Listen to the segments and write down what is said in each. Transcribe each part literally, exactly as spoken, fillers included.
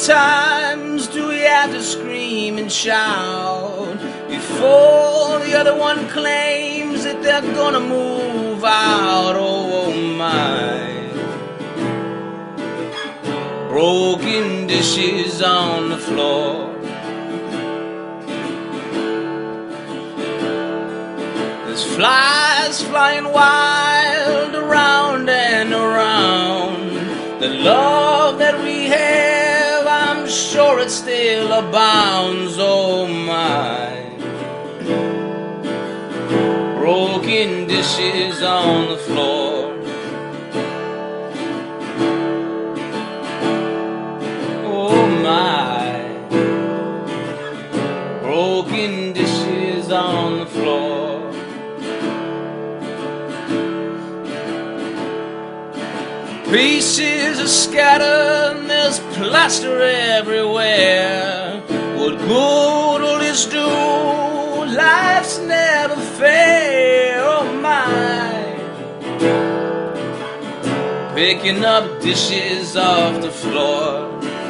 times do we have to scream and shout before the other one claims that they're gonna move out? Oh, my. Broken dishes on the floor. There's flies flying wild around and around. The love that we have, I'm sure it still abounds. Oh, my. Broken dishes on the floor. Oh, my. Broken dishes on the floor. Pieces are scattered and there's plaster everywhere. What good will this do? Life's never fair. Oh, my. Picking up dishes off the floor.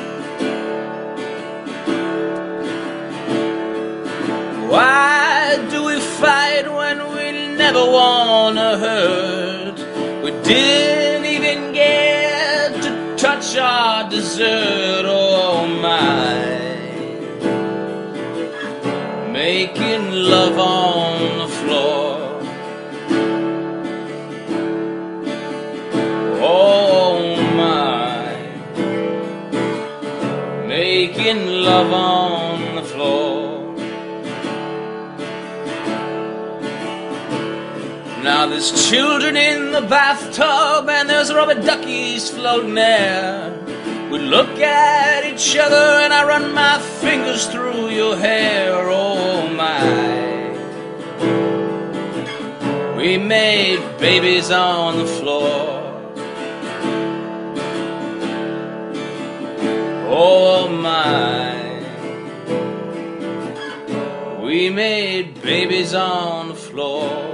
Why do we fight when we never wanna hurt? We didn't even get to touch our dessert. Oh, my. Making love on the floor. Oh, my. Making love on the floor. Now there's children in the bathtub and there's rubber duckies floating there. We look at each other and I run my fingers through your hair. Oh, my. We made babies on the floor. Oh, my. We made babies on the floor.